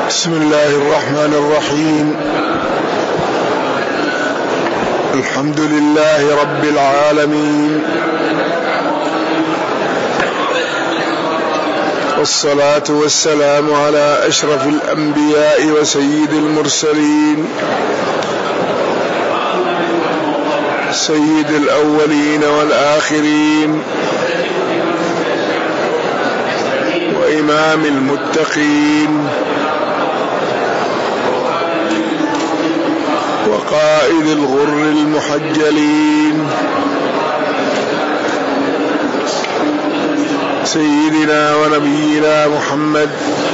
بسم الله الرحمن الرحيم. الحمد لله رب العالمين، والصلاة والسلام على أشرف الأنبياء وسيد المرسلين، سيد الأولين والآخرين، وإمام المتقين، وقائد الغر المحجلين، سيدنا ونبينا محمد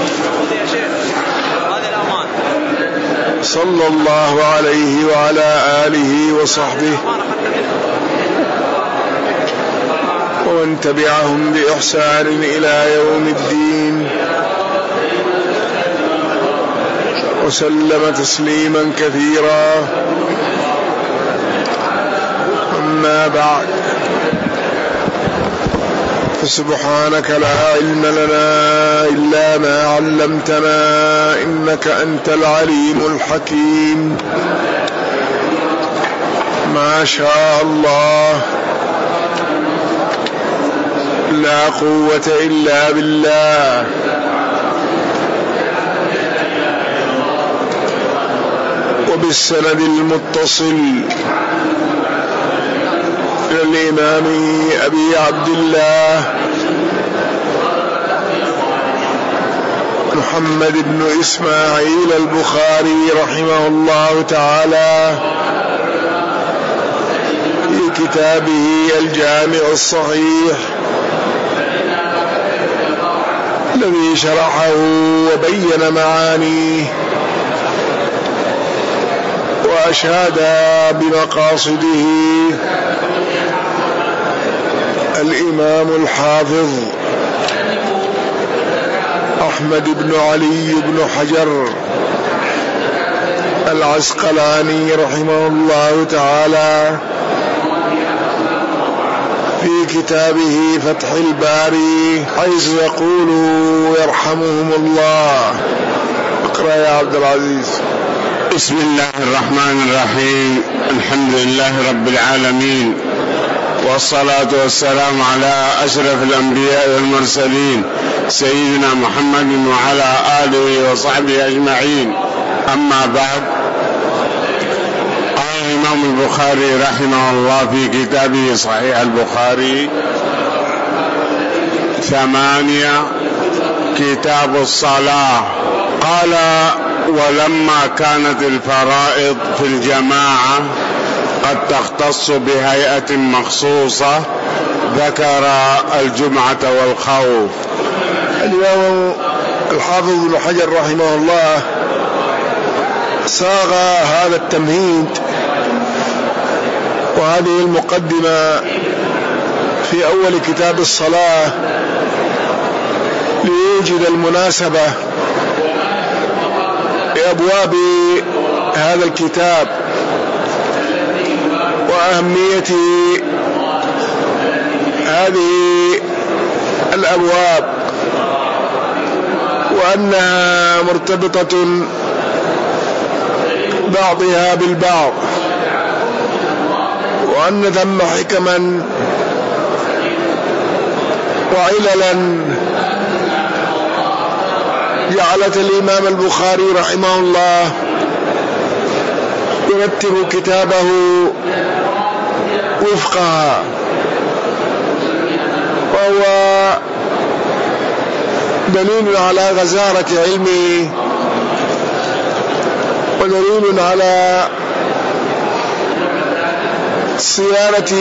صلى الله عليه وعلى آله وصحبه ومن تبعهم بإحسان إلى يوم الدين، وسلم تسليما كثيرا. أما بعد، فسبحانك لا علم لنا إلا ما علمتنا، إنك أنت العليم الحكيم. ما شاء الله، لا قوة إلا بالله. وبالسند المتصل إلى الإمام أبي عبد الله محمد بن إسماعيل البخاري رحمه الله تعالى في كتابه الجامع الصحيح الذي شرحه وبين معانيه وأشاد بمقاصده الإمام الحافظ أحمد بن علي بن حجر العسقلاني رحمه الله تعالى في كتابه فتح الباري، حيث يقول يرحمهم الله. اقرأ يا عبد العزيز. بسم الله الرحمن الرحيم. الحمد لله رب العالمين، والصلاة والسلام على أشرف الأنبياء والمرسلين سيدنا محمد وعلى آله وصحبه أجمعين. أما بعد، قال الإمام البخاري رحمه الله في كتابه صحيح البخاري 8 كتاب الصلاة، قال: ولما كانت الفرائض في الجماعة قد تختص بهيئة مخصوصة ذكر الجمعة والخوف. الإمام الحافظ ابن حجر رحمه الله صاغ هذا التمهيد وهذه المقدمة في أول كتاب الصلاة ليوجد المناسبة لأبواب هذا الكتاب وأهمية هذه الأبواب، وأنها مرتبطة بعضها بالبعض، وأن ثم حكما وعللا جعلت الإمام البخاري رحمه الله يرتب كتابه وفقها، وهو دليل على غزارة علمه، ودليل على صيانة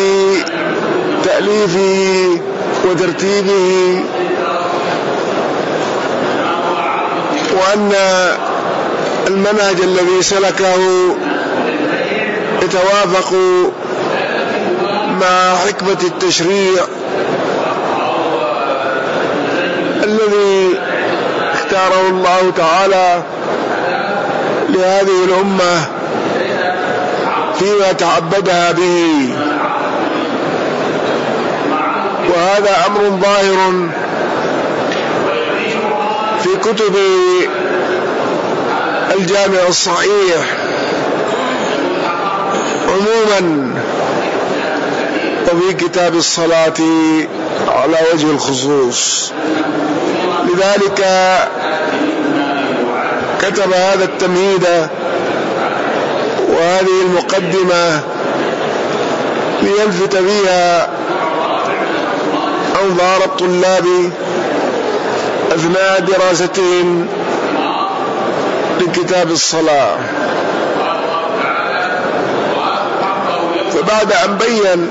تأليفه وترتيبه، وأن المنهج الذي سلكه يتوافق مع حكمة التشريع الذي اختاره الله تعالى لهذه الأمة فيما تعبدها به. وهذا أمر ظاهر في كتب الجامع الصحيح عموما وفي كتاب الصلاة على وجه الخصوص. لذلك كتب هذا التمهيد وهذه المقدمة ليلفت بها أنظار الطلاب أثناء دراستهم لكتاب الصلاة. فبعد أن بين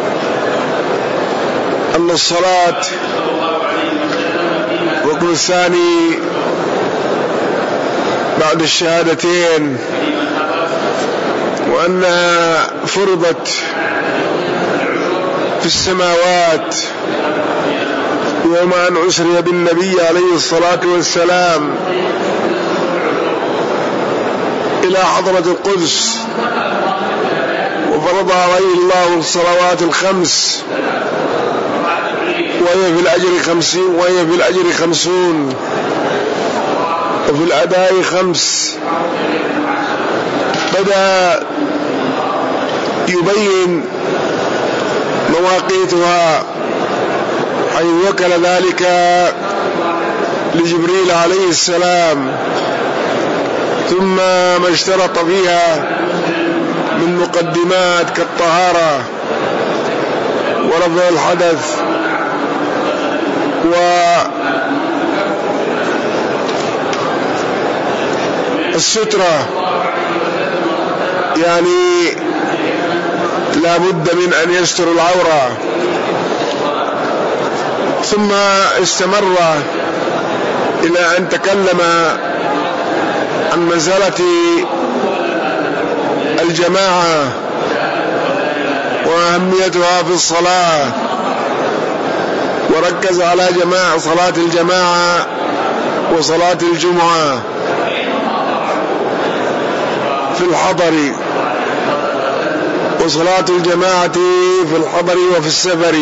أن الصلاة الركن الثاني بعد الشهادتين وأنها فرضت في السماوات يوم أن أسري بالنبي عليه الصلاة والسلام إلى حضرة القدس وفرض عليه الله الصلوات الخمس وهي في الأجر 50 وفي الأداء 5. بدأ يبين مواقيتها حيث وكل ذلك لجبريل عليه السلام، ثم ما اشترط فيها من مقدمات كالطهارة ورفع الحدث والسترة، يعني لا بد من أن يستر العورة. ثم استمر إلى أن تكلم عن مسألة الجماعة وأهميتها في الصلاة، وركز على صلاة الجماعة وصلاة الجمعة في الحضر، وصلاة الجماعة في الحضر وفي السفر،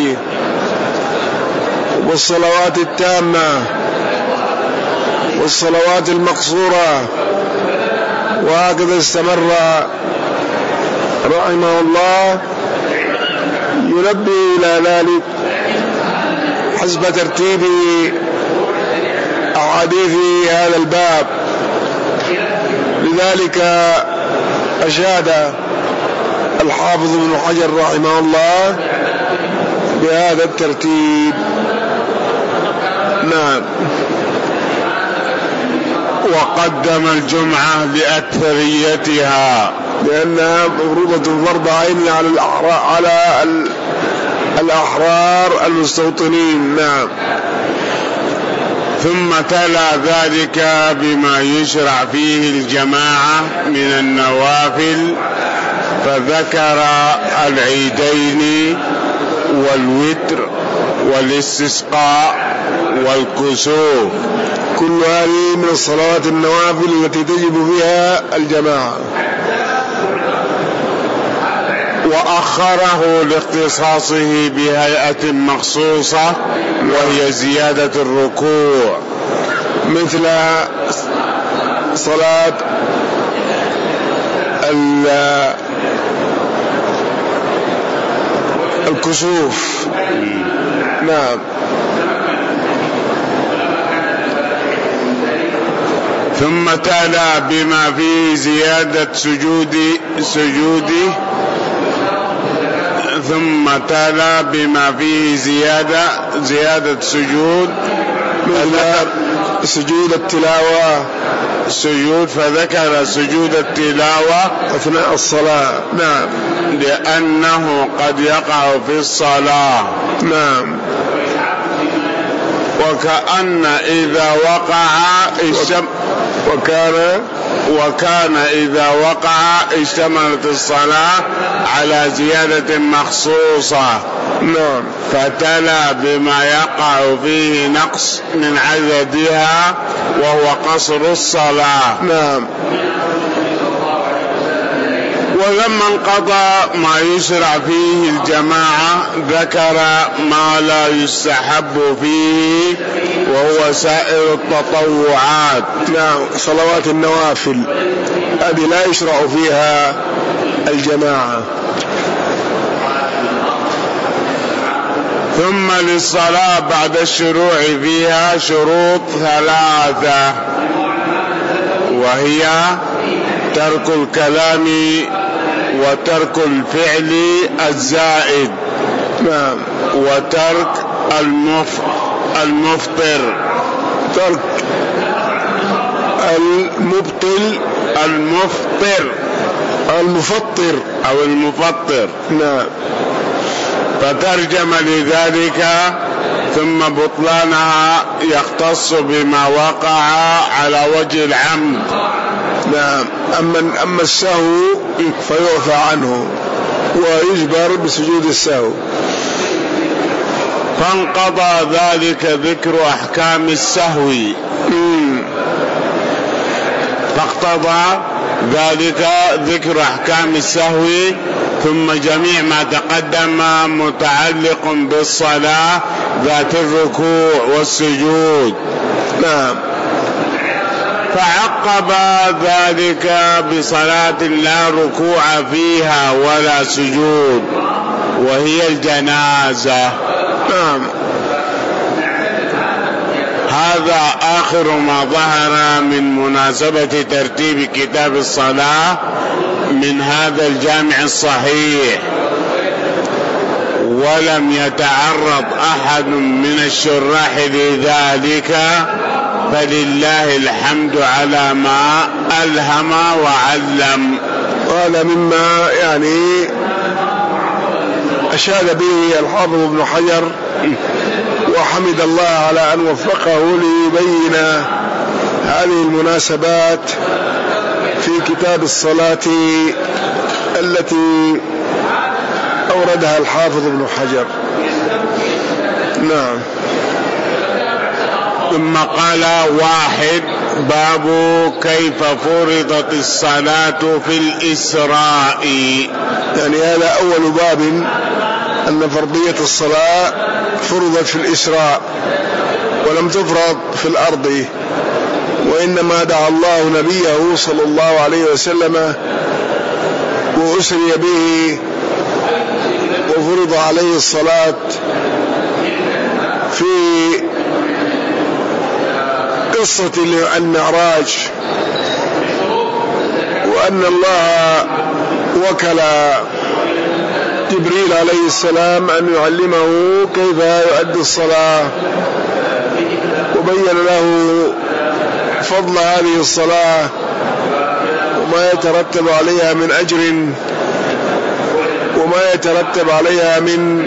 والصلوات التامة والصلوات المقصورة. وهكذا استمر رحمه الله ينبه إلى ذلك حسب ترتيب أحاديث هذا الباب. لذلك أشاد الحافظ ابن حجر رحمه الله بهذا الترتيب. نعم. وقدم الجمعة لأكثريتها لأنها مفروضة فرض عين على الأحرار المستوطنين. نعم. ثم تلا ذلك بما يشرع فيه الجماعة من النوافل، فذكر العيدين والوتر والاستسقاء والكسوف، كل هذه من الصلوات النوافل التي تجب فيها الجماعة. وأخره لاختصاصه بهيئة مخصوصة وهي زيادة الركوع، مثل صلاة الكسوف. نعم. ثم تلا بما فيه زيادة سجوده ثم تلا بما فيه زيادة سجود، سجود التلاوة فذكر سجود التلاوة أثناء الصلاة. نعم. لأنه قد يقع في الصلاة. نعم. وكأن إذا وكان إذا وقع اشتملت الصلاة على زيادة مخصوصة. نعم. فتلا بما يقع فيه نقص من عددها وهو قصر الصلاة. نعم. ولما انقضى ما يشرع فيه الجماعة ذكر ما لا يستحب فيه وهو سائر التطوعات. نعم، صلوات النوافل هذه لا يشرع فيها الجماعة. ثم للصلاة بعد الشروع فيها شروط 3، وهي ترك الكلام وترك الفعل الزائد، نعم، وترك المفطر، ترك المفطر أو المفطر. نعم. فترجم لذلك ثم بطلانها يختص بما وقع على وجه العمد. نعم. أما السهو فيعفى عنه ويجبر بسجود السهو. فانقضى ذلك ذكر أحكام السهو، فاقتضى ذلك ذكر أحكام السهو، ثم جميع ما تقدم متعلق بالصلاة ذات الركوع والسجود. نعم. فعقب ذلك بصلاة لا ركوع فيها ولا سجود، وهي الجنازة. نعم. هذا آخر ما ظهر من مناسبة ترتيب كتاب الصلاة من هذا الجامع الصحيح، ولم يتعرض أحد من الشراح لذلك، فلله الحمد على ما ألهم وعلم. وهذا مما يعني أشاد به الحافظ ابن حجر، وحمد الله على أن وفقه ليبين هذه المناسبات في كتاب الصلاة التي أوردها الحافظ ابن حجر. نعم. ثم قال: 1. باب كيف فرضت الصلاة في الإسراء. يعني هذا أول باب، أن فرضية الصلاة فرضت في الإسراء ولم تفرض في الأرض، وإنما دعا الله نبيه صلى الله عليه وسلم وأسري به وفرض عليه الصلاة في قصة المعراج، وأن الله وكل جبريل عليه السلام أن يعلمه كيف يؤدي الصلاة، وبين له فضل هذه الصلاة وما يترتب عليها من أجر وما يترتب عليها من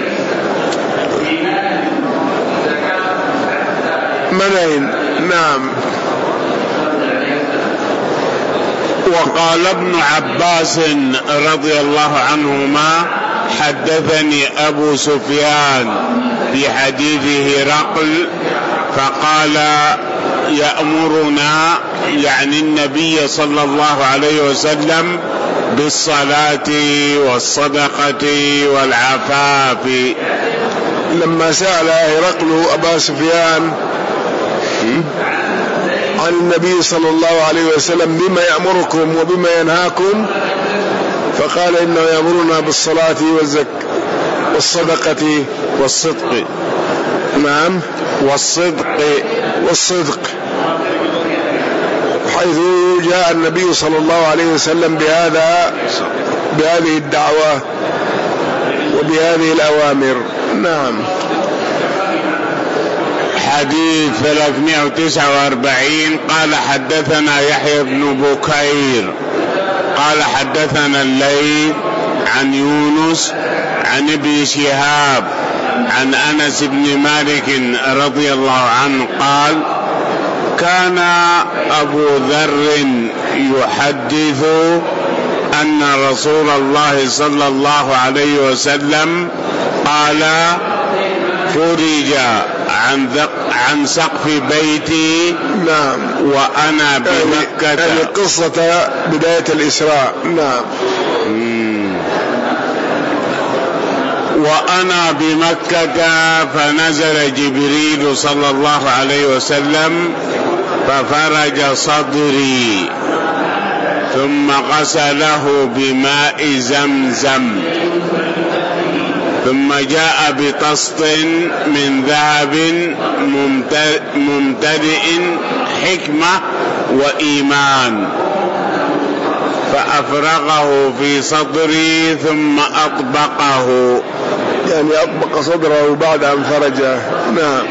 منع. نعم. وقال ابن عباس رضي الله عنهما: حدثني أبو سفيان في حديث هرقل فقال: يأمرنا، يعني النبي صلى الله عليه وسلم، بالصلاة والصدقة والعفاف. لما سأل هرقل أبا سفيان عن النبي صلى الله عليه وسلم بما يأمركم وبما ينهاكم، فقال: إنه يأمرنا بالصلاة والصدقة والصدق. نعم، والصدق، حيث جاء النبي صلى الله عليه وسلم بهذه الدعوة وبهذه الأوامر. نعم. حديث 349. قال: حدثنا يحيى بن بكير قال: حدثنا الليث عن يونس عن ابن شهاب عن أنس بن مالك رضي الله عنه قال: كان أبو ذر يحدث أن رسول الله صلى الله عليه وسلم قال: فرج عن سقف بيتي. نعم. وأنا بمكة. يعني قصة بداية الإسراء. نعم. وأنا بمكة فنزل جبريل صلى الله عليه وسلم ففرج صدري ثم غسله بماء زمزم ثم جاء بطست من ذهب ممتلئ حكمة وإيمان فأفرغه في صدري ثم أطبقه، يعني أطبق صدره بعد أن فرجه. نعم.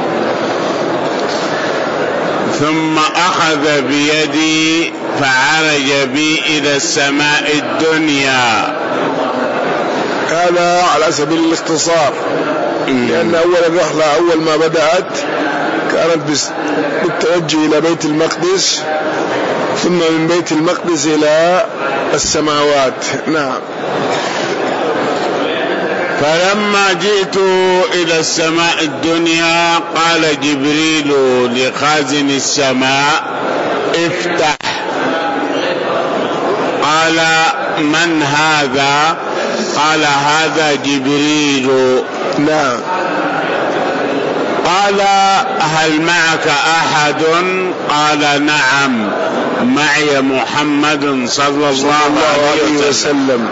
ثم أخذ بيدي فعرج بي إلى السماء الدنيا. هذا على سبيل الاختصار، لأن أول الرحلة أول ما بدأت كانت بالتوجه إلى بيت المقدس، ثم من بيت المقدس إلى السماوات. نعم. فلما جئت إلى السماء الدنيا قال جبريل لخازن السماء افتح. قال من هذا؟ قال هذا جبريل. نعم. قال هل معك أحد؟ قال نعم معي محمد صلى الله عليه وسلم.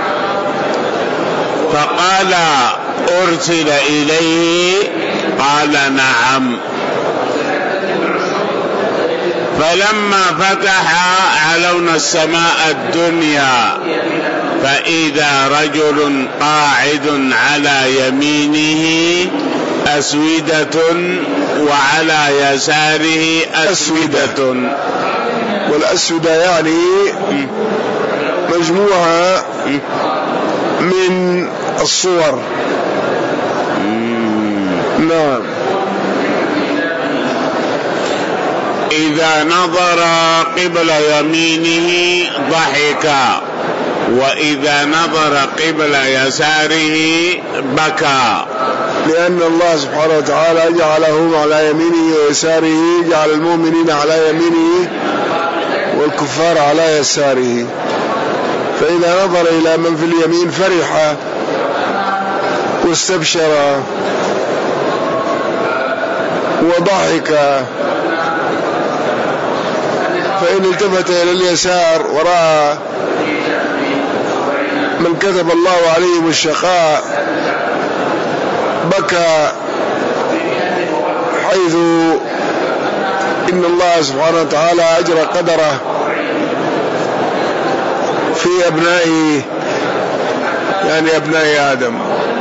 فقال أرسل إليه؟ قال نعم. فلما فتح علونا السماء الدنيا فإذا رجل قاعد على يمينه أسودة وعلى يساره أسودة. والأسودة يعني مجموعة من الصور. نعم. إذا نظر قبل يمينه ضحك وإذا نظر قبل يساره بكى، لأن الله سبحانه وتعالى جعلهم على يمينه ويساره، جعل المؤمنين على يمينه والكفار على يساره. فإذا نظر إلى من في اليمين فرح واستبشر وضحك، فإن التفت إلى اليسار ورأى من كتب الله عليهم الشقاء بكى، حيث إن الله سبحانه وتعالى أجرى قدره في أبنائه، يعني أبناء آدم.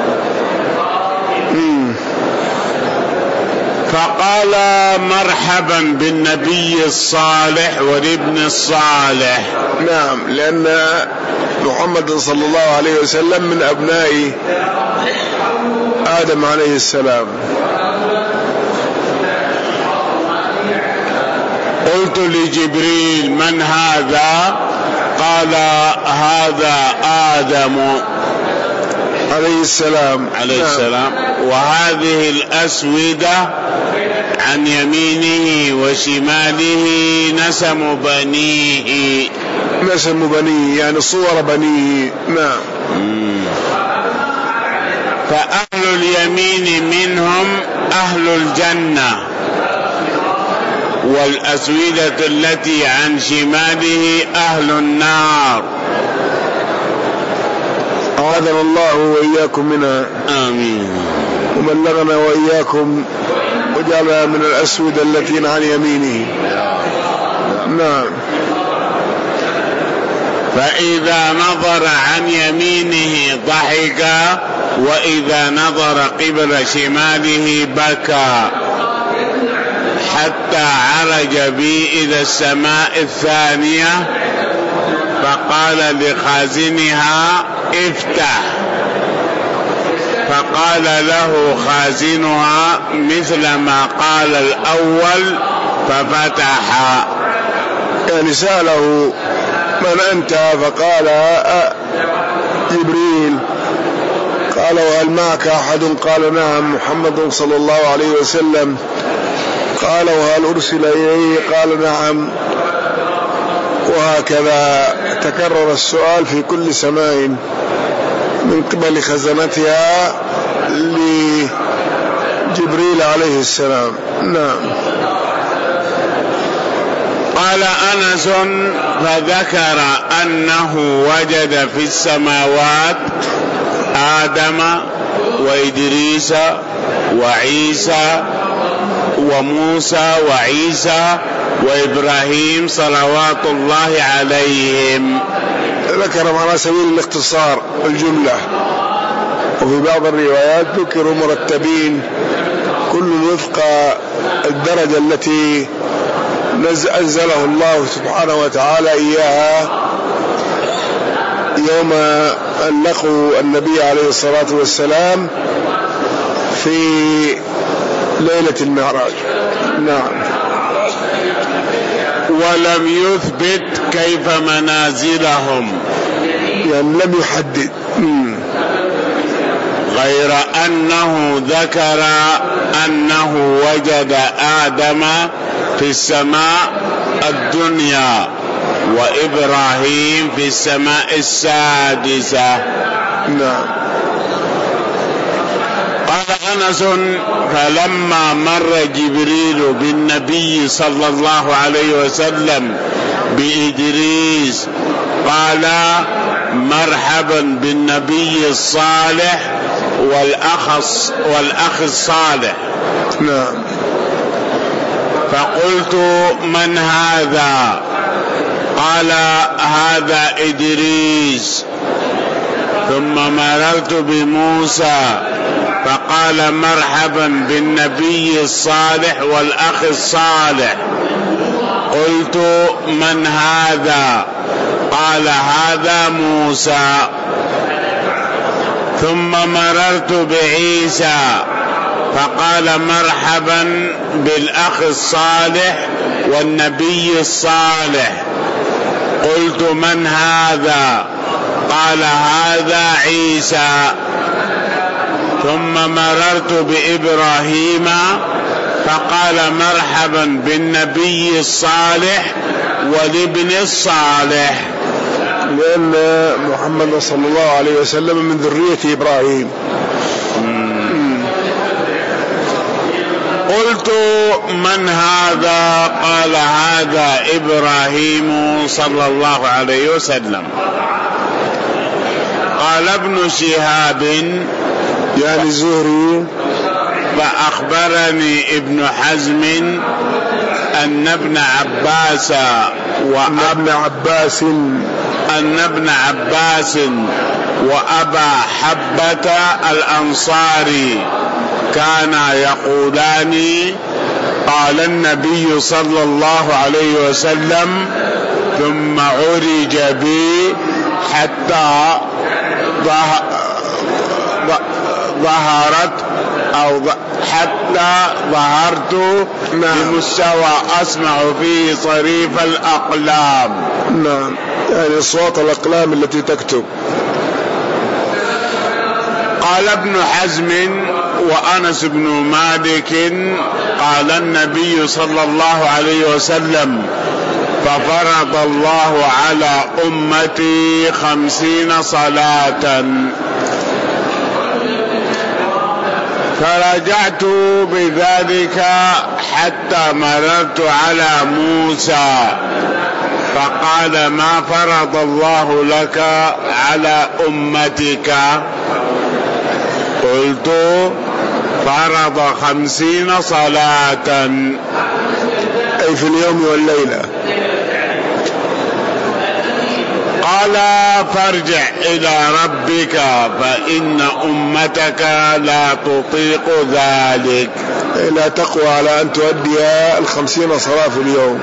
فقال مرحبا بالنبي الصالح والابن الصالح. نعم، لأن محمد صلى الله عليه وسلم من أبناء آدم عليه السلام. قلت لجبريل من هذا؟ قال هذا آدم عليه السلام. السلام. وهذه الأسودة عن يمينه وشماله نسم بنيه. نسم بنيه يعني صور بنيه. نعم. فأهل اليمين منهم أهل الجنة، والأسودة التي عن شماله أهل النار. أعاذنا الله وإياكم منها. آمين. وبلغنا وإياكم وجعلنا من الأسودة التي عن يمينه. نعم. فإذا نظر عن يمينه ضحك وإذا نظر قبل شماله بكى، حتى عرج بي إلى السماء الثانية فقال لخازنها افتح، فقال له خازنها مثل ما قال الأول ففتح. يعني سأله من أنت؟ فقال جبريل. قال وهل معك أحد؟ قال نعم محمد صلى الله عليه وسلم. قال وهل أرسل إليه؟ قال نعم. وهكذا تكرر السؤال في كل سماء من قبل خزنتها لجبريل عليه السلام. نعم. قال أنس: فذكر أنه وجد في السماوات آدم وإدريس وعيسى وموسى وعيسى وإبراهيم صلوات الله عليهم. ذكر على سبيل الاختصار الجملة، وفي بعض الروايات ذكروا مرتبين كل وفق الدرجة التي أنزله الله سبحانه وتعالى إياها يوم أن لقوا النبي عليه الصلاة والسلام في ليلة المعراج. نعم. ولم يثبت كيف منازلهم، يعني لم يحدد، غير أنه ذكر أنه وجد آدم في السماء الدنيا وإبراهيم في السماء السادسة. نعم. قال أنس: فلما مر جبريل بالنبي صلى الله عليه وسلم بإدريس قال: مرحبا بالنبي الصالح والأخ الصالح. نعم. فقلت: من هذا؟ قال: هذا إدريس. ثم مررت بموسى فقال: مرحبا بالنبي الصالح والأخ الصالح. قلت: من هذا؟ قال: هذا موسى. ثم مررت بعيسى فقال: مرحبا بالأخ الصالح والنبي الصالح. قلت: من هذا؟ قال: هذا عيسى. ثم مررت بإبراهيم فقال: مرحبا بالنبي الصالح والابن الصالح. لأن محمد صلى الله عليه وسلم من ذرية إبراهيم. قلت: من هذا؟ قال: هذا إبراهيم صلى الله عليه وسلم. قال ابن شهاب يعني الزهري: فأخبرني ابن حزم أن ابن عباس وأبا حبة الأنصاري كانا يقولان: قال النبي صلى الله عليه وسلم: ثم عرج بي حتى ظهرت بمستوى أسمع فيه صريف الأقلام. نعم، يعني أصوات الأقلام التي تكتب. قال ابن حزم وأنس بن مالك: قال النبي صلى الله عليه وسلم: ففرض الله على أمتي 50 صلاة. فرجعت بذلك حتى مررت على موسى فقال: ما فرض الله لك على أمتك؟ قلت: فرض 50 صلاة، أي في اليوم والليلة. قال: فارجع إلى ربك فإن أمتك لا تطيق ذلك. لا تقوى على أن تؤدي 50 صلاة في اليوم.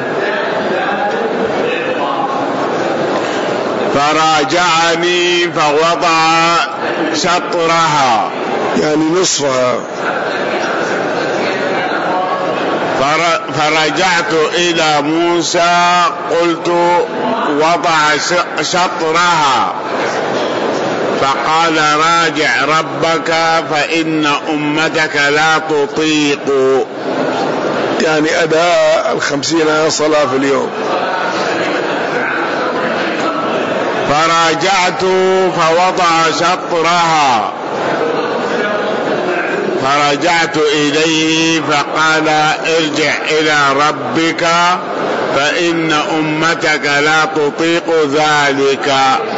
فراجعني فوضع شطرها، يعني نصفها. فرجعت إلى موسى قلت: وضع شطرها. فقال: راجع ربك فإن أمتك لا تطيق. يعني أداء 50 صلاة في اليوم. فراجعت فوضع شطرها، فرجعت إليه فقال ارجع إلى ربك فإن أمتك لا تطيق ذلك.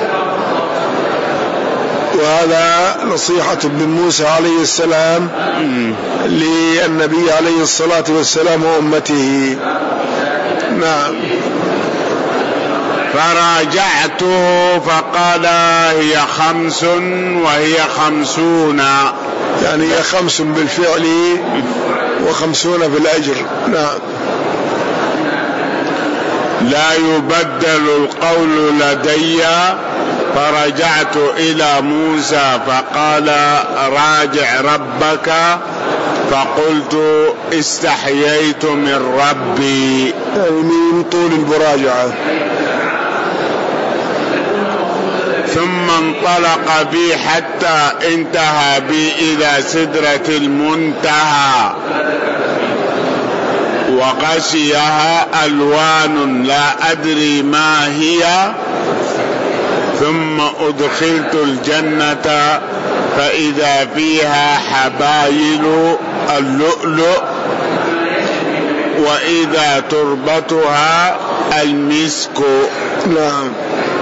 وهذا نصيحة ابن موسى عليه السلام للنبي عليه الصلاة والسلام وأمته. نعم. فراجعته فقال هي 5 وهي 50، يعني هي 5 بالفعل و50 بالأجر. نعم. لا يبدل القول لدي. فرجعت إلى موسى فقال راجع ربك، فقلت استحييت من ربي، يعني من طول المراجعة. ثم انطلق بي حتى انتهى بي إلى سدرة المنتهى وغشيها ألوان لا أدري ما هي، ثم أدخلت الجنة فإذا فيها حبايل اللؤلؤ وإذا تربتها المسك. نعم.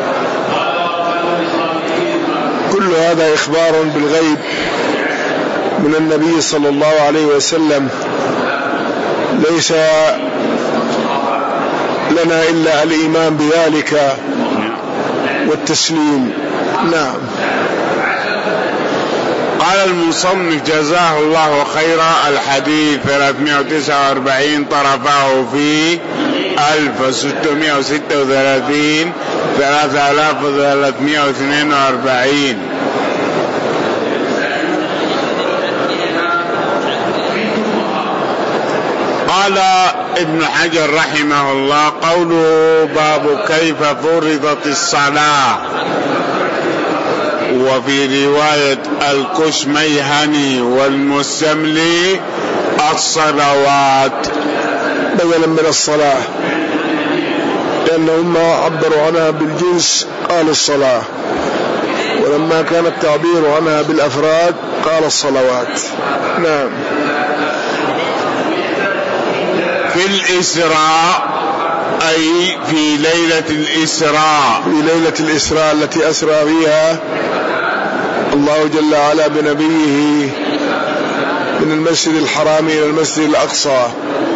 كل هذا إخبار بالغيب من النبي صلى الله عليه وسلم، ليس لنا إلا الإيمان بذلك والتسليم. نعم. قال المصنف جزاه الله خيرا: الحديث 349 طرفه في 1636 3342. قال ابن حجر رحمه الله: قوله باب كيف فرضت الصلاة، وفي رواية الكشميهني والمستملي الصلوات بدلا من الصلاة، لأنهم عبروا عنها بالجنس قال الصلاة، ولما كان التعبير عنها بالأفراد قال الصلوات. نعم. في الإسراء أي في ليلة الإسراء، في ليلة الإسراء التي أسرى فيها الله جل وعلا بنبيه من المسجد الحرام إلى المسجد الأقصى،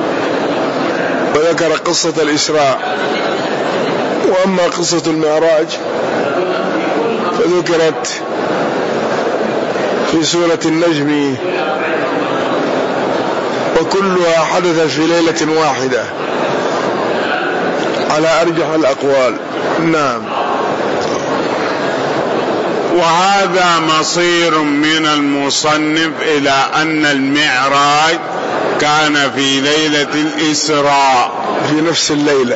وذكر قصة الإسراء. وأما قصة المعراج فذكرت في سورة النجم، وكلها حدثت في ليلة واحدة على أرجح الأقوال. نعم. وهذا مصير من المصنف إلى أن المعراج كان في ليلة الإسراء، في نفس الليلة،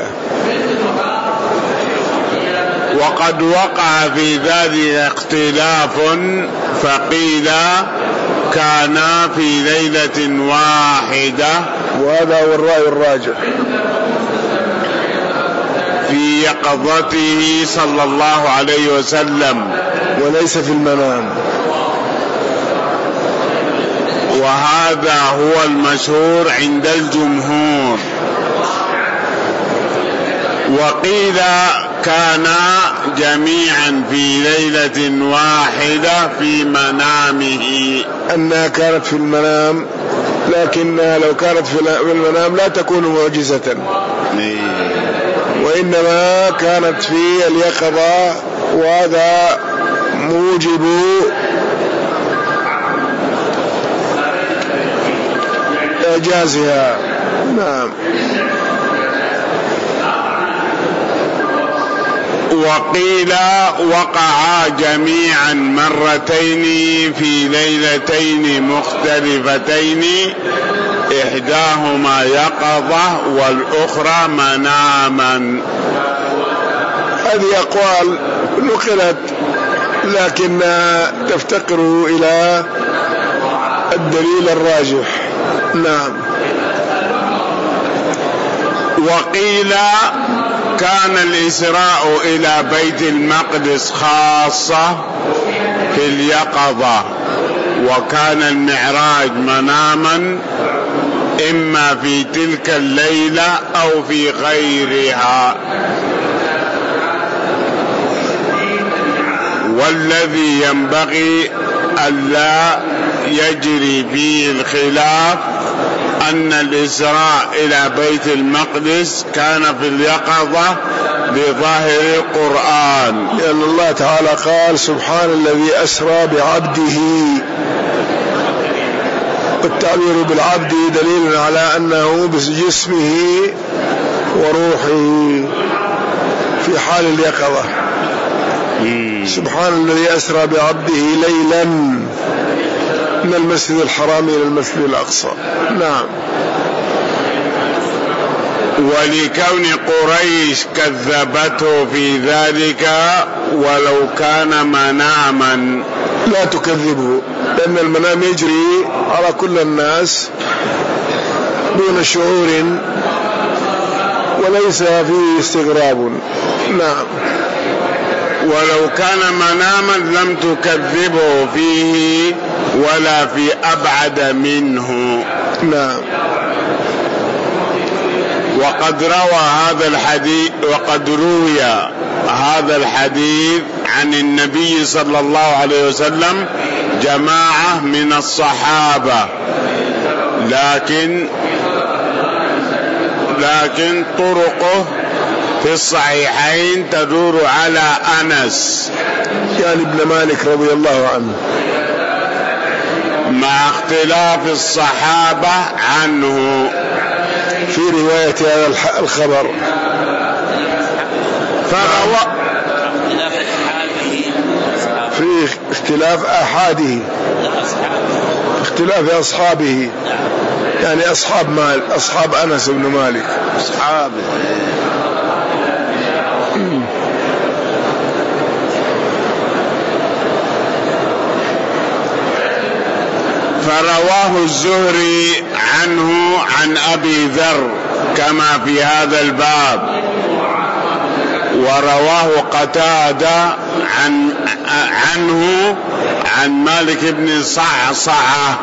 وقد وقع في ذلك اختلاف، فقيل كان في ليلة واحدة، وهذا هو الرأي الراجح، في يقظته صلى الله عليه وسلم وليس في المنام. وهذا هو المشهور عند الجمهور. وقيل كان جميعا في ليلة واحدة في منامه، أنها كانت في المنام، لكنها لو كانت في المنام لا تكون معجزة، وإنما كانت في اليقظة، وهذا موجب إعجازها. نعم. وقيل وقعا جميعا مرتين في ليلتين مختلفتين، إحداهما يقظة والأخرى مناما. هذه أقوال نقلت لكن تفتقر إلى الدليل الراجح. نعم. وقيل كان الإسراء إلى بيت المقدس خاصة في اليقظة، وكان المعراج مناما إما في تلك الليلة أو في غيرها. والذي ينبغي ألا يجري فيه الخلاف أن الإسراء إلى بيت المقدس كان في اليقظة بظاهر القرآن، لأن الله تعالى قال سبحان الذي أسرى بعبده، والتعبير بالعبد دليل على أنه بجسمه وروحه في حال اليقظة. سبحان الذي أسرى بعبده ليلا من المسجد الحرام إلى المسجد الأقصى. نعم. ولكون قريش كذبته في ذلك ولو كان مناما. لا تكذبه، لأن المنام يجري على كل الناس دون شعور وليس فيه استغراب. نعم. ولو كان مناما لم تكذبه فيه ولا في أبعد منه. نعم. وقد روي هذا الحديث عن النبي صلى الله عليه وسلم جماعة من الصحابة، لكن طرقه في الصحيحين تدور على أنس يعني ابن مالك رضي الله عنه، مع اختلاف الصحابة عنه في رواية هذا الخبر. في اختلاف أحاده، اختلاف أصحابه، يعني أصحاب أنس بن مالك أصحابه. فرواه الزهري عنه عن أبي ذر كما في هذا الباب، ورواه قتادة عنه عن مالك بن صعصعة،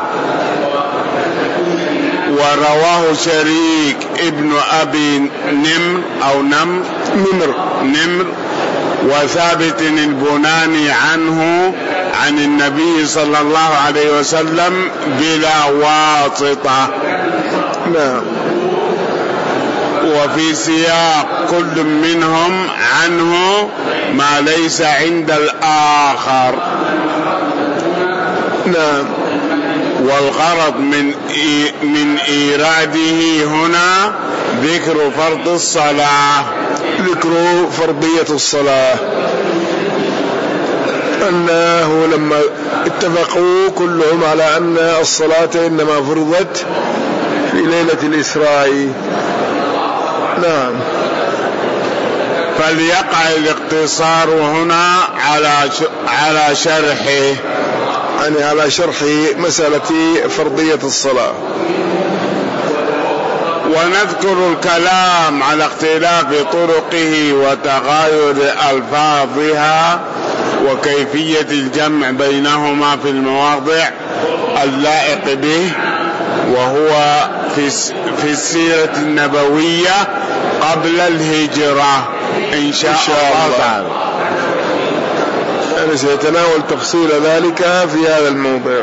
ورواه شريك ابن أبي نمر وثابت البناني عنه عن النبي صلى الله عليه وسلم بلا واسطة. نعم. وفي سياق كل منهم عنه ما ليس عند الآخر. نعم. والغرض من إيراده هنا ذكر فرض الصلاة، ذكر فرضية الصلاة، أنه لما اتفقوا كلهم على أن الصلاة إنما فرضت في ليلة الإسراء. نعم. فليقع الاقتصار هنا على شرحه، يعني على شرح مسألة فرضية الصلاة. ونذكر الكلام على اختلاف طرقه وتغاير ألفاظها وكيفية الجمع بينهما في المواضع اللائق به، وهو في السيرة النبوية قبل الهجرة إن شاء الله تعالى. أنا سيتناول تفصيل ذلك في هذا الموضوع.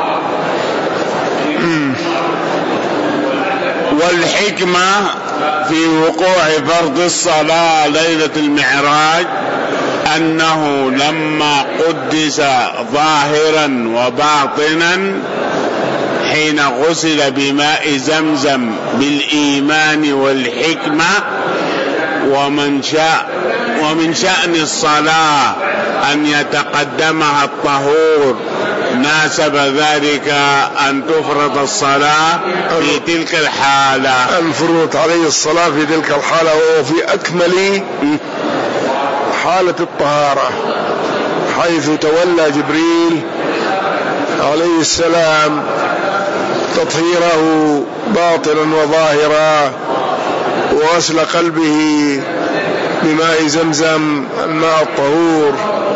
والحكمة في وقوع فرض الصلاة ليلة المعراج أنه لما قدس ظاهرا وباطنا حين غسل بماء زمزم بالإيمان والحكمة، ومن شأن الصلاة أن يتقدمها الطهور، ناسب ذلك أن تفرض الصلاة في تلك الحالة، أن فرضت عليه الصلاة في تلك الحالة، وهو في أكمل حالة الطهارة، حيث تولى جبريل عليه السلام تطهيره باطنا وظاهرا، وغسل قلبه بماء زمزم الماء الطهور،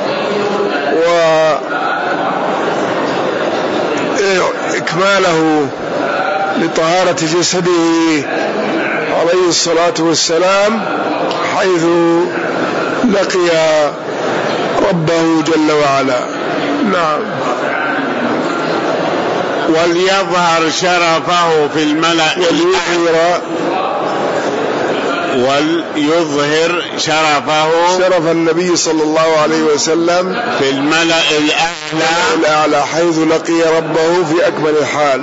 وإكماله لطهارة جسده عليه الصلاة والسلام حيث لقي ربه جل وعلا. نعم. وليظهر شرفه في الملأ وليظهر شرف النبي صلى الله عليه وسلم في الملأ الأعلى حيث لقي ربه في أكمل الحال،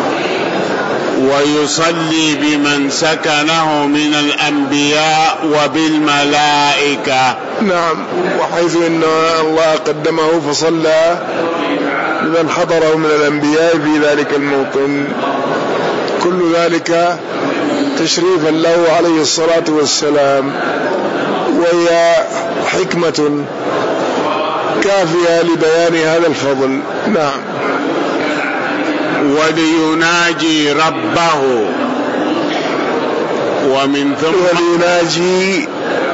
ويصلي بمن سكنه من الأنبياء وبالملائكة. نعم. وحيث إن الله قدمه فصلى لمن حضره من الأنبياء في ذلك الموطن، كل ذلك تشريفا له عليه الصلاة والسلام، وهي حكمة كافية لبيان هذا الفضل. نعم. وليناجي ربه، ومن ثم وليناجي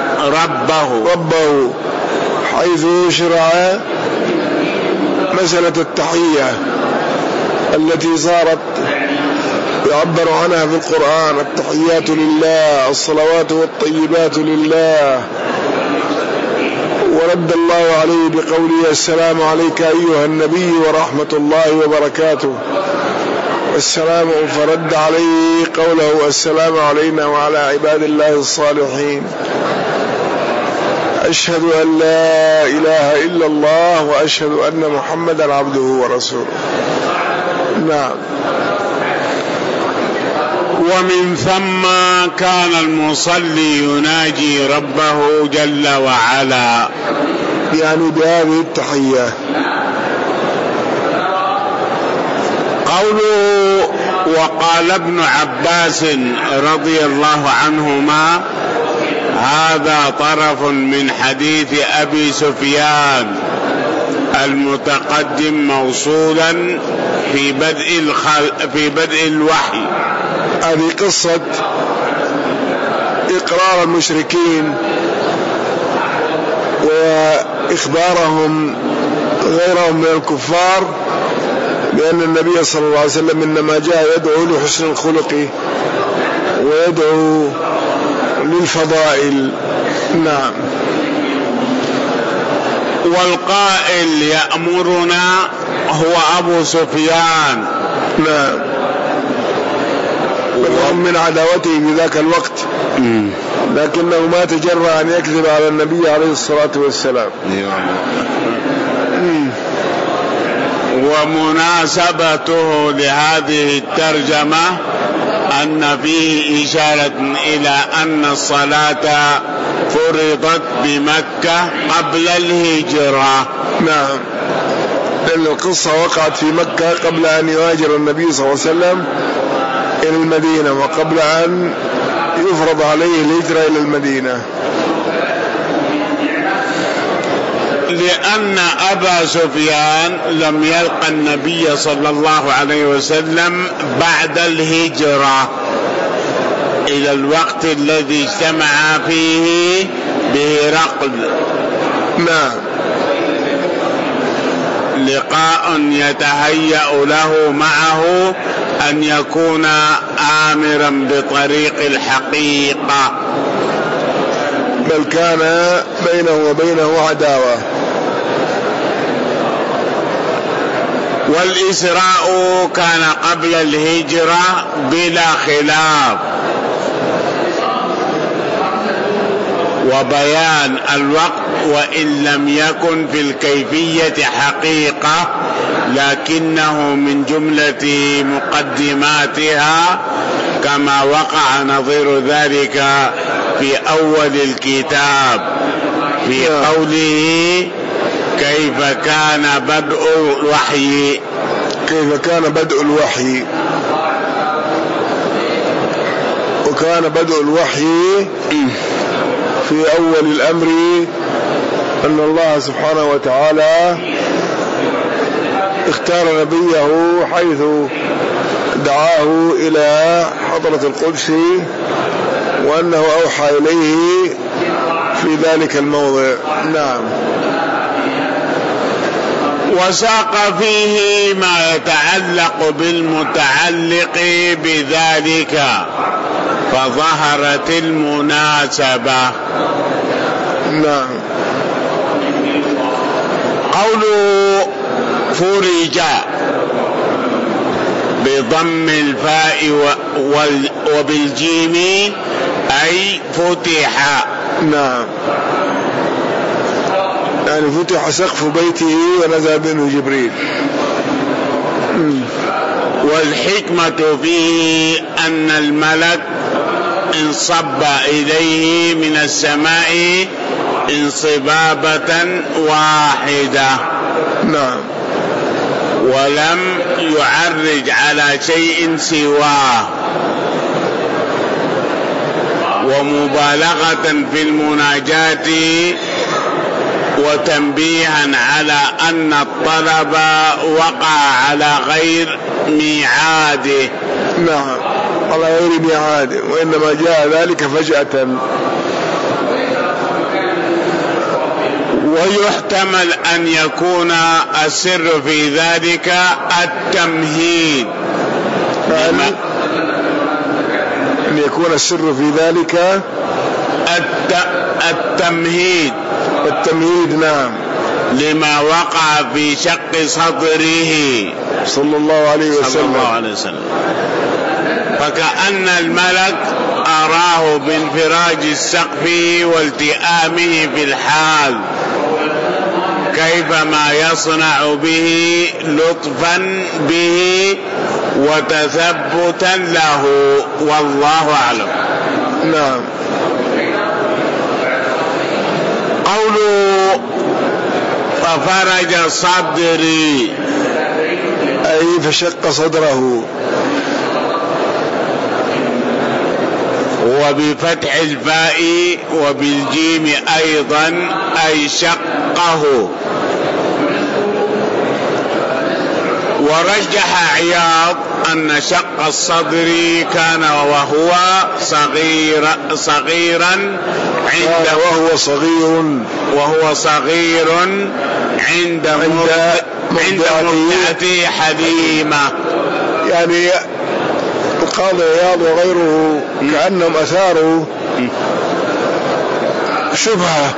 ربه حيث شرع مسألة التحية التي صارت يعبر عنها في القرآن: التحيات لله، الصلوات والطيبات لله. ورد الله عليه بقوله: السلام عليك أيها النبي ورحمة الله وبركاته. والسلام، فرد عليه قوله: السلام علينا وعلى عباد الله الصالحين. أشهد أن لا إله إلا الله وأشهد أن محمدا عبده ورسوله. نعم. ومن ثم كان المصلي يناجي ربه جل وعلا، يعني بهذه التحية. قوله: وقال ابن عباس رضي الله عنهما: هذا طرف من حديث أبي سفيان المتقدم موصولا في بدء الوحي. هذه قصة إقرار المشركين وإخبارهم غيرهم من الكفار بأن النبي صلى الله عليه وسلم إنما جاء يدعو لحسن الخلق ويدعو للفضائل. نعم. والقائل يأمرنا هو أبو سفيان. نعم. بالرغم من عداوته في ذاك الوقت، لكنه ما تجرأ أن يكذب على النبي عليه الصلاة والسلام. ومناسبته لهذه الترجمة أن فيه إشارة إلى أن الصلاة فرضت بمكة قبل الهجرة. نعم. لأن القصة وقعت في مكة قبل أن يهاجر النبي صلى الله عليه وسلم إلى المدينة، وقبل أن يفرض عليه الهجرة إلى المدينة. لأن أبا سفيان لم يلقى النبي صلى الله عليه وسلم بعد الهجرة إلى الوقت الذي اجتمع فيه بهرقل. نعم. لقاء يتهيأ له معه أن يكون آمرا بطريق الحقيقة، بل كان بينه وبينه عداوة. والإسراء كان قبل الهجرة بلا خلاف، وبيان الوقت وإن لم يكن في الكيفية حقيقة لكنه من جملة مقدماتها، كما وقع نظير ذلك في أول الكتاب في قوله: كيف كان بدء الوحي. كيف كان بدء الوحي. وكان بدء الوحي في أول الأمر أن الله سبحانه وتعالى اختار نبيه حيث دعاه إلى حضرة القدس وأنه أوحى إليه في ذلك الموضع. نعم. وساق فيه ما يتعلق بالمتعلق بذلك فظهرت المناسبة. نعم. قوله فرج بضم الفاء وبالجيم أي فتح. نعم، يعني فتح سقف بيته ونزل منه جبريل. والحكمة فيه أن الملك انصب إليه من السماء انصبابة واحدة. نعم. ولم يعرج على شيء سواه، ومبالغة في المناجاة وتنبيها على أن الطلب وقع على غير ميعاده. نعم، على غير ميعاده، وإنما جاء ذلك فجأة. ويحتمل أن يكون السر في ذلك التمهيد. أن يكون السر في ذلك التمهيد. نعم، لما وقع في شق صدره صلى الله عليه وسلم. فكأن الملك أراه بانفراج السقف والتئامه في الحال كيفما يصنع به لطفا به وتثبتا له، والله أعلم. نعم. قوله ففرج صدري أي فشق صدره، وبفتح الفاء وبالجيم أيضا أي شقه. ورجح عياض أن شق الصدر كان وهو صغيرا عند مرضعة حليمة. يعني القاضي عياض وغيره كأنهم أثاروا شبهة،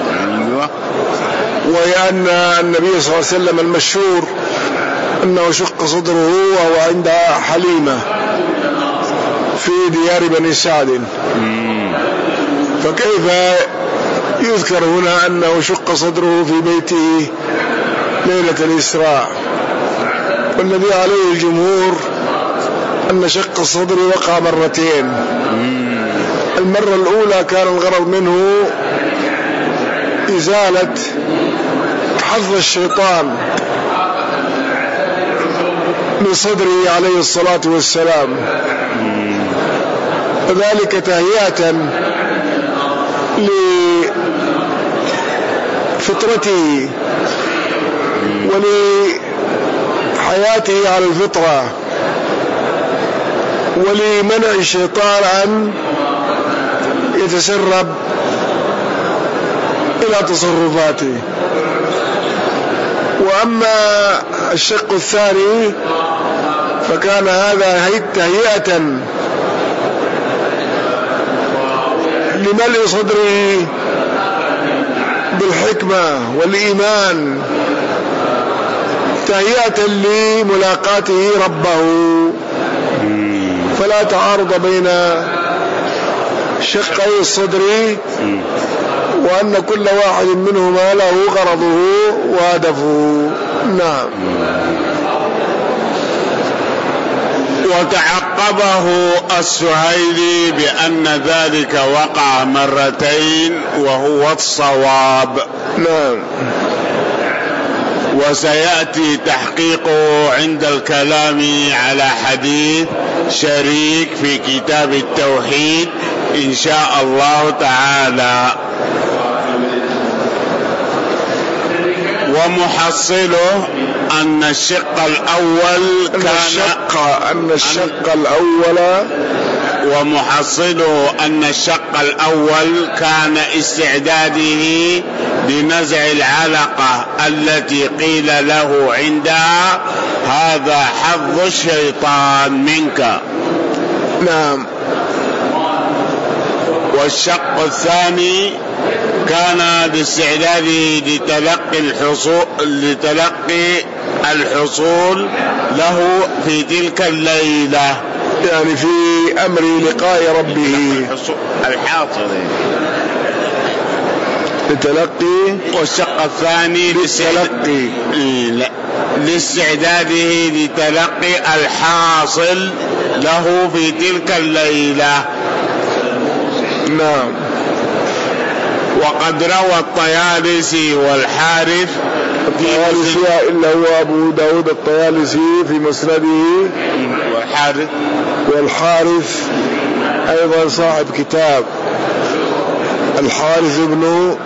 وهي أن النبي صلى الله عليه وسلم المشهور أنه شق صدره وهو عند حليمة في ديار بني سعد، فكيف يذكر هنا أنه شق صدره في بيته ليلة الإسراء؟ والذي عليه الجمهور أن شق الصدر وقع مرتين. المرة الأولى كان الغرض منه إزالة حظ الشيطان من صدره عليه الصلاة والسلام، وذلك تهيئة لفطرته ولحياته على الفطرة، ولمنع الشيطان أن يتسرب إلى تصرفاته. وأما الشق الثاني فكان هذا تهيئة لملء صدره بالحكمة والإيمان، تهيئة لملاقاته ربه، فلا تعارض بين شقي الصدر وأن كل واحد منهما له غرضه وهدفه. نعم. وتعقبه السهيلي بأن ذلك وقع مرتين وهو الصواب. نعم. وسيأتي تحقيقه عند الكلام على حديث شريك في كتاب التوحيد إن شاء الله تعالى. ومحصله أن الشق الأول ومحصله أن الشق الأول كان استعداده لنزع العلقة التي قيل له عندها هذا حظ الشيطان منك. نعم. والشق الثاني كان باستعداده لتلقي الحصول له في تلك الليلة، يعني في أمر لقاء ربه الحاصل لتلقي. والشق الثاني لاستعداده لتلقي الحاصل له في تلك الليلة. نعم. وقد روى الطيالسي والحارث إلا هو أبو داود الطيالسي في مسنده، والحارث أيضا صاحب كتاب الحارث ابن،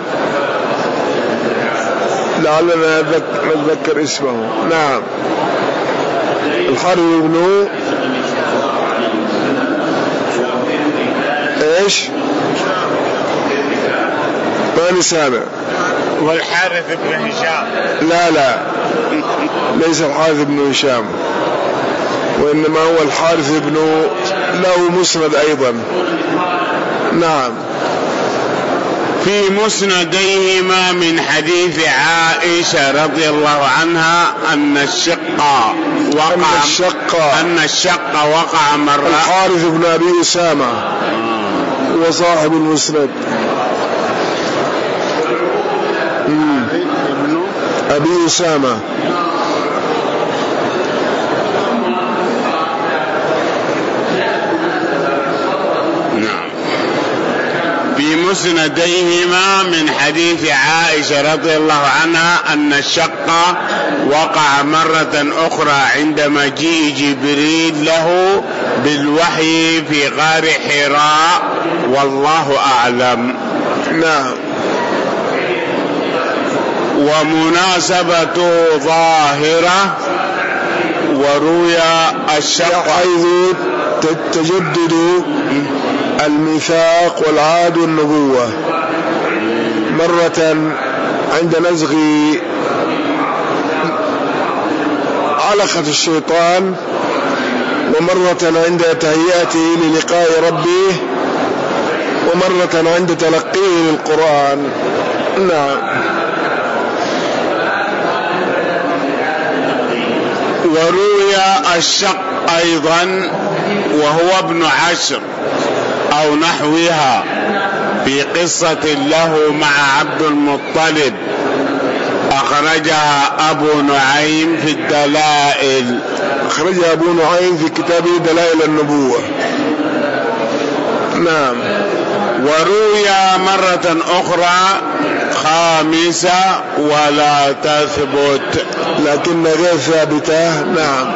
لعلنا نتذكر اسمه. نعم. الحارث ابن ايش؟ ماني سامع. والحارث بن هشام. لا ليس الحارث بن هشام، وإنما هو الحارث بن، له مسند أيضا. نعم. في مسنديهما من حديث عائشة رضي الله عنها أن الشق وقع مرة. الحارث بن أبي أسامة وصاحب المسند، أبي أسامة. في مسنديهما من حديث عائشة رضي الله عنها أن الشق وقع مرة أخرى عند مجيء جبريل له بالوحي في غار حراء، والله أعلم. نعم. ومناسبته ظاهرة، وروي الشق حيث تجدد الميثاق والعهد والنبوة، مرة عند نزغ علقة الشيطان، ومرة عند تهيئته للقاء ربه، ومرة عند تلقيه للقرآن. نعم. وروي الشق أيضا وهو ابن 10 أو نحوها في قصة له مع عبد المطلب، أخرجها أبو نعيم في الدلائل. أخرجها أبو نعيم في كتابه دلائل النبوة. نعم. وروي مرة أخرى خامسة ولا تثبت، لكن غير ثابتة. نعم.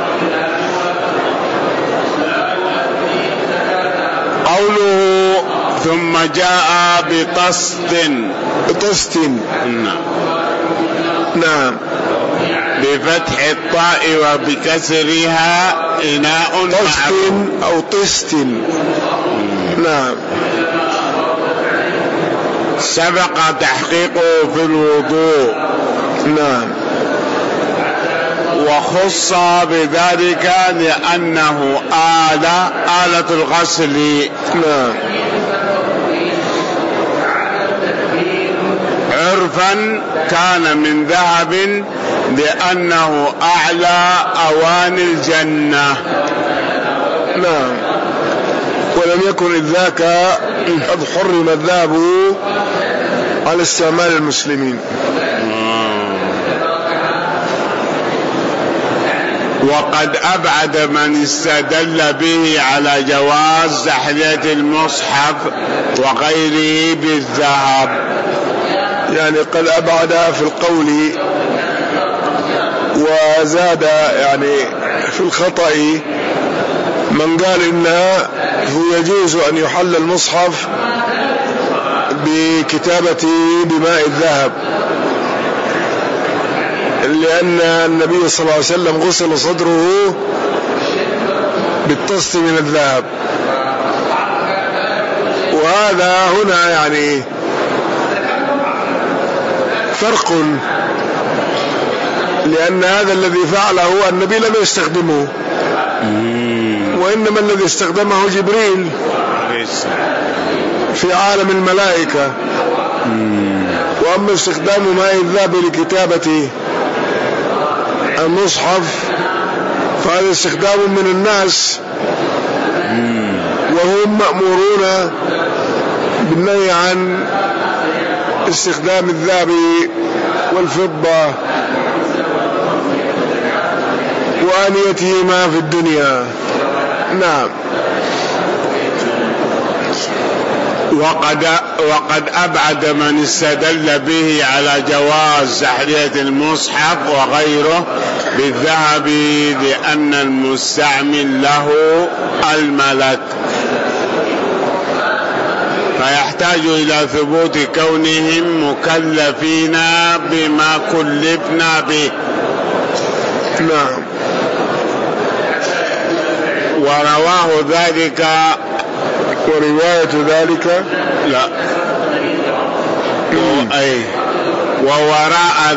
قوله ثم جاء بطست. نعم. بفتح الطاء وبكسرها إناء طست أو طست. نعم. سبق تحقيقه في الوضوء. نعم. وخص بذلك لأنه آلة الغسل. نعم. عرفا كان من ذهب لأنه أعلى أواني الجنة. نعم. ولم يكن إذ ذاك قد حرم الذهب على استعمال المسلمين. وقد أبعد من استدل به على جواز تحلية المصحف وغيره بالذهب، يعني قد أبعد في القول وزاد يعني في الخطأ من قال إنه يجوز أن يحل المصحف بكتابته بماء الذهب، لأن النبي صلى الله عليه وسلم غسل صدره بالطست من الذهب. وهذا هنا يعني فرق، لأن هذا الذي فعله النبي لم يستخدمه، وإنما الذي استخدمه جبريل في عالم الملائكة. وأما استخدام ماء الذهب لكتابة المصحف فهذا استخدام من الناس، وهم مأمورون بالنهي عن استخدام الذهب والفضة وآنيتهما في الدنيا. نعم. وقد أبعد من استدل به على جواز تحرية المصحف وغيره بالذهب لأن المستعمل له الملك، فيحتاج إلى ثبوت كونهم مكلفين بما كلفنا به. نعم. ورواه ذلك ورواية ذلك لا أي ووراء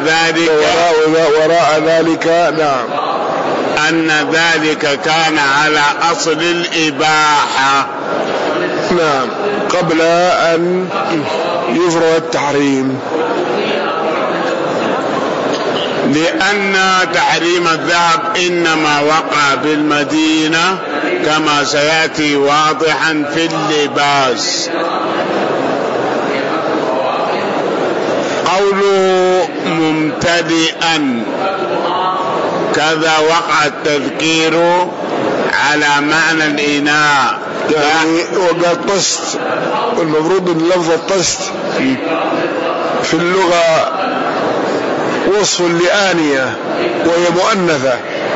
ذلك نعم أن ذلك كان على أصل الإباحة، نعم، قبل أن يفرض التحريم، لأن تحريم الذهب إنما وقع بالمدينة كما سيأتي واضحا في اللباس. قوله ممتلئا كذا وقع التذكير على معنى الإناء، يعني وقال طست، والمفروض أن لفظ الطست في اللغة وصف لآنية وهي مؤنثة،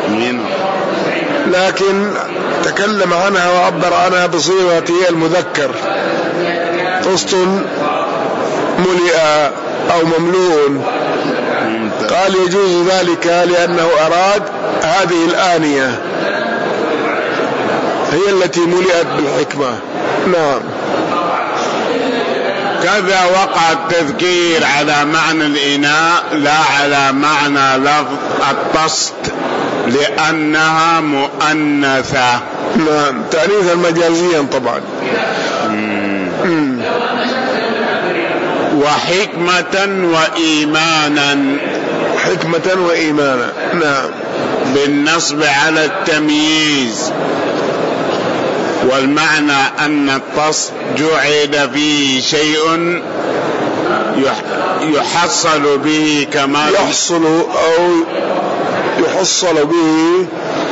لكن تكلم عنها وعبر عنها بصيغة المذكر، طست ملئ أو مملوء. قال يجوز ذلك لأنه أراد هذه الآنية هي التي ملئت بالحكمة. نعم. كذا وقع التذكير على معنى الإناء لا على معنى لفظ الطست لأنها مؤنثة. نعم، تأنيثا مجازيا طبعا. وحكمة وإيمانا، حكمة وإيمانا. نعم، بالنصب على التمييز، والمعنى أن الطست جعل فيه شيء يحصل به كمال، يحصل أو يحصل به،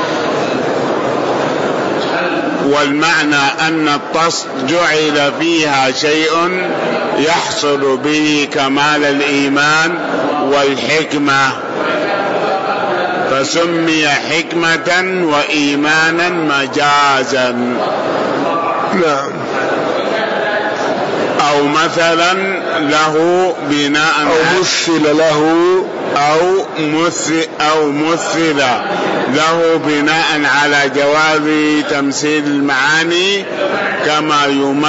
والمعنى أن الطست جعل فيها شيء يحصل به كمال الإيمان والحكمة، فسمي حكمة وإيمانا مجازا. نعم. أو مثلا له بناء أو مثل له أو مثل له بناء على جواز تمثيل المعاني كما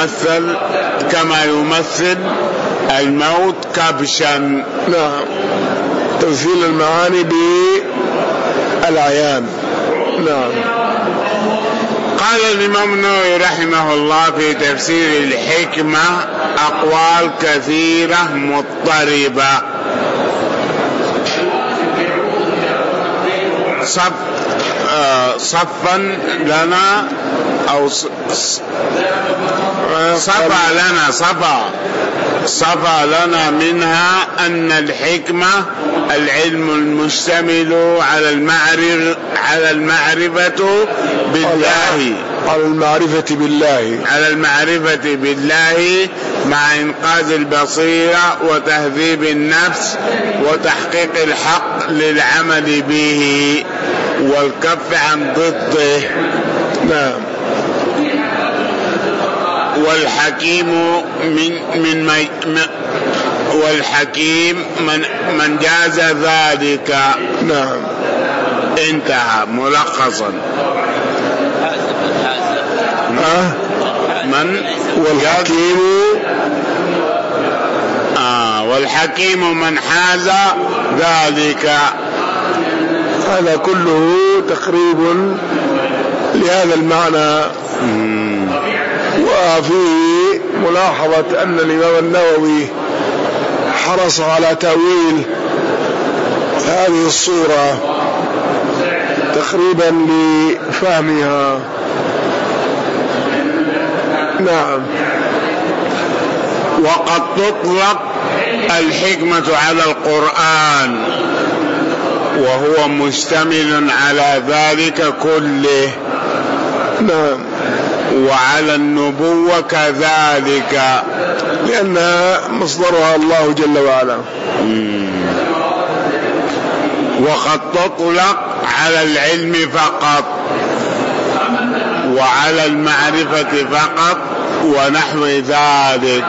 يمثل الموت كبشا. نعم، تمثيل المعاني بالعيان. نعم. قال الإمام النووي رحمه الله في تفسير الحكمة أقوال كثيرة مضطربة، صفا لنا أو صفى لنا منها أن الحكمة العلم المشتمل على المعرفة بالله مع إنقاذ البصيرة وتهذيب النفس وتحقيق الحق للعمل به والكف عن ضده. نعم. والحكيم من جاز ذلك. نعم. انتهى ملخصا. من والحكيم من حاز ذلك. هذا كله تقريب لهذا المعنى. وفيه ملاحظة أن الإمام النووي حرص على تأويل هذه الصورة تقريبا لفهمها. نعم. وقد تطلق الحكمة على القرآن وهو مشتمل على ذلك كله. نعم. وعلى النبوة كذلك، لأنها مصدرها الله جل وعلا. وقد تطلق على العلم فقط وعلى المعرفة فقط ونحو ذلك.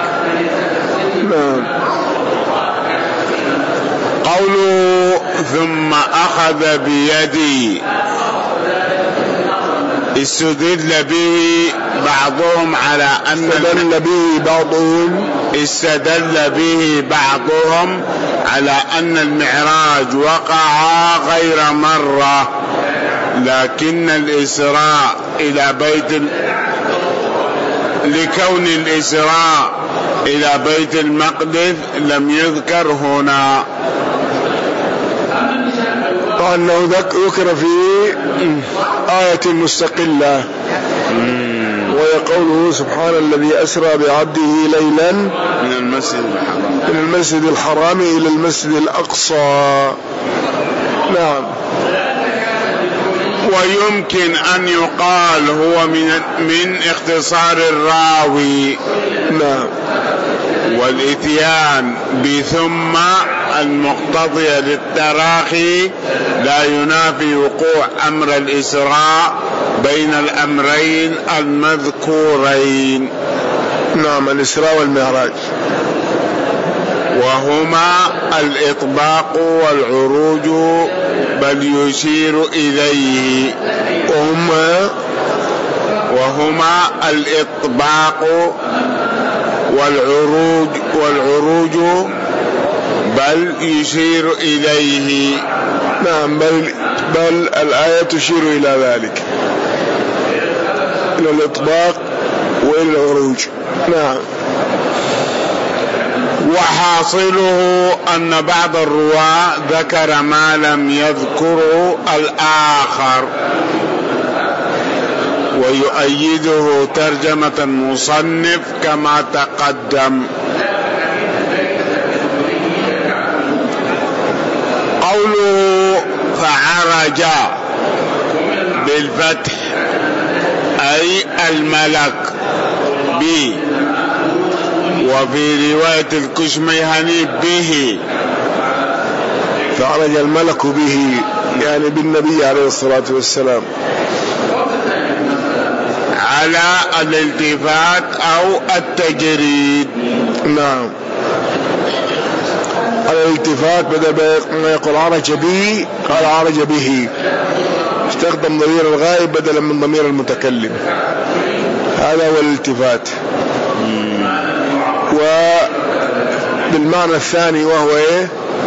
قوله ثم أخذ بيدي استدل به بعضهم على أن استدل به بعضهم على أن المعراج وقع غير مرة، لكن الإسراء إلى لكون الإسراء إلى بيت المقدس لم يذكر هنا، وأنه ذكر في آية مستقلة، وهي قوله سبحان الذي أسرى بعبده ليلا من المسجد الحرام إلى المسجد الأقصى. نعم. ويمكن أن يقال هو من اختصار الراوي. نعم. والإتيان بثم المقتضية للتراخي لا ينافي وقوع أمر الإسراء بين الأمرين المذكورين. نعم. الإسراء والمعراج، وهما الإطباق والعروج، بل يشير إليه. وهما الإطباق والعروج بل يشير إليه. نعم. بل الآية تشير إلى ذلك، إلى الإطباق وإلى العروج. نعم. وحاصله أن بعض الرواة ذكر ما لم يذكره الآخر، ويؤيده ترجمة المصنف كما تقدم. قوله فعرج بالفتح أي الملك به، وفي رواية الكشميهني به، فعرج الملك به يعني بالنبي عليه الصلاة والسلام، على الالتفات أو التجريد. نعم. على الالتفات بدل ما يقول عرج به قال عرج به، استخدم ضمير الغائب بدلا من ضمير المتكلم، هذا هو الالتفات. وبالمعنى الثاني وهو ايه؟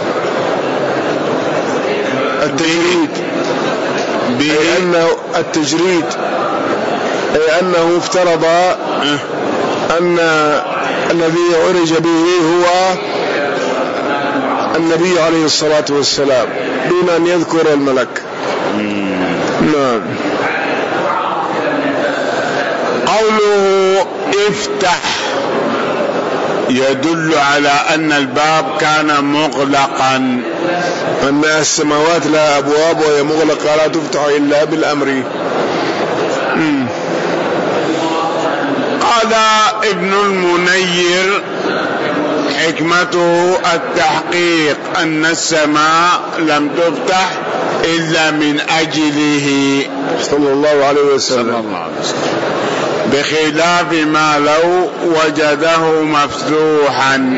التجريد، أي أنه التجريد أي أنه افترض أن الذي عرج به هو النبي عليه الصلاة والسلام دون أن يذكر الملك. نعم. قوله افتح يدل على أن الباب كان مغلقا، أن السماوات لها أبواب وهي مغلقة لا تفتح إلا بالأمر. قال ابن المنير حكمته التحقيق أن السماء لم تفتح إلا من أجله صلى الله عليه وسلم، بخلاف ما لو وجده مفتوحا.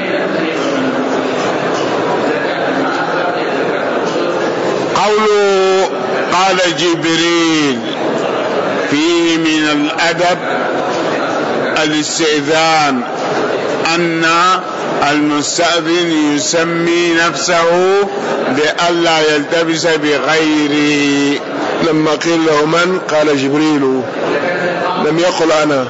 قوله قال جبريل فيه من الأدب الاستئذان أن المستأذن يسمي نفسه لئلا يلتبس بغيره. لما قيل له من؟ قال جبريل، لم يقل أنا.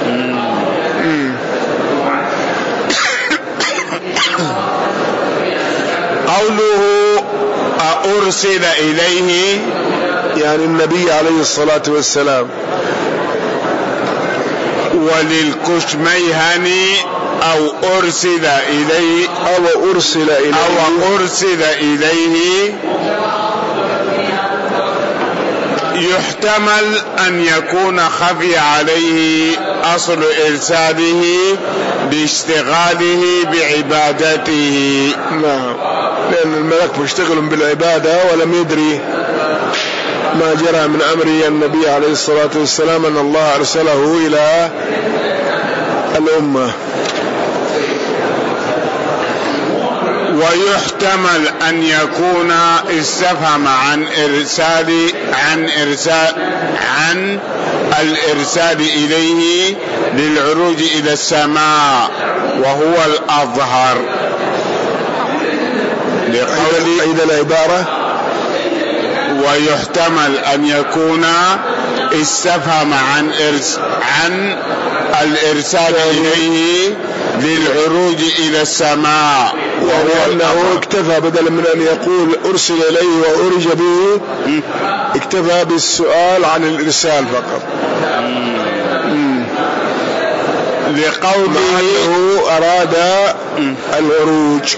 قوله أرسل إليه يعني النبي عليه الصلاة والسلام. وللكشميهني أو أرسل إليه أو أرسل إليه يحتمل أن يكون خفي عليه أصل إرساله باشتغاله بعبادته. نعم، لأن الملك مشتغل بالعبادة ولم يدري ما جرى من أمر النبي عليه الصلاة والسلام أن الله أرسله إلى الأمة. ويحتمل أن يكون استفهم عن الإرسال إليه للعروج إلى السماء، وهو الأظهر. إذا العبارة ويحتمل أن يكون استفهم عن الإرسال إليه للعروج إلى السماء، وهو أنه اكتفى بدلا من أن يقول أرسل إليه وأرج به، اكتفى بالسؤال عن الإرسال فقط، لقوله أراد العروج.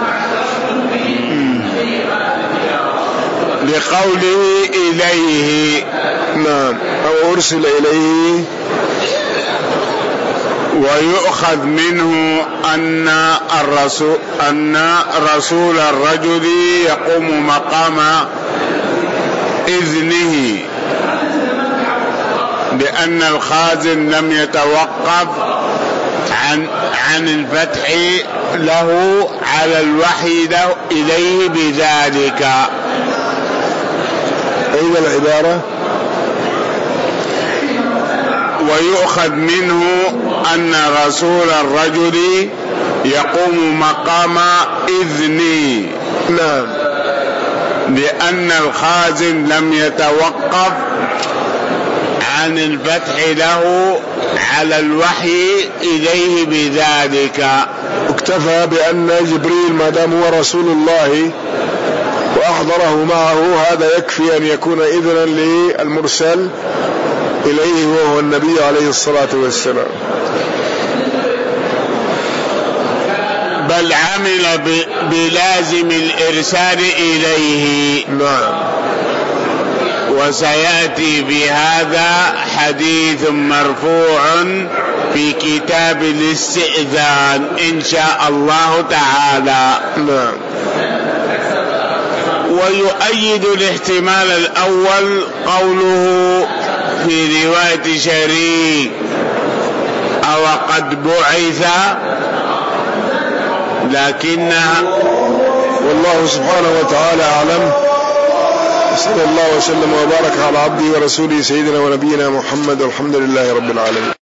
لقوله إليه، نعم، أو أرسل إليه. ويؤخذ منه أن رسول الرجل يقوم مقام إذنه، لأن الخازن لم يتوقف عن الفتح له على الوحي إليه بذلك. أين العبارة؟ ويؤخذ منه أن رسول الرجل يقوم مقام إذنه، نعم، لأن الخازن لم يتوقف عن الفتح له على الوحي إليه بذلك. اكتفى بأن جبريل ما دام هو رسول الله وأحضره معه، هذا يكفي أن يكون إذنا للمرسل إليه وهو النبي عليه الصلاة والسلام. بل عمل بلازم الإرسال إليه. نعم. وسيأتي بهذا حديث مرفوع في كتاب الاستئذان إن شاء الله تعالى. نعم. ويؤيد الاحتمال الأول قوله في رواية شريك أو قد بعث، لكنها والله سبحانه وتعالى أعلم. صلى الله وسلم وبارك على عبده ورسوله سيدنا ونبينا محمد، والحمد لله رب العالمين.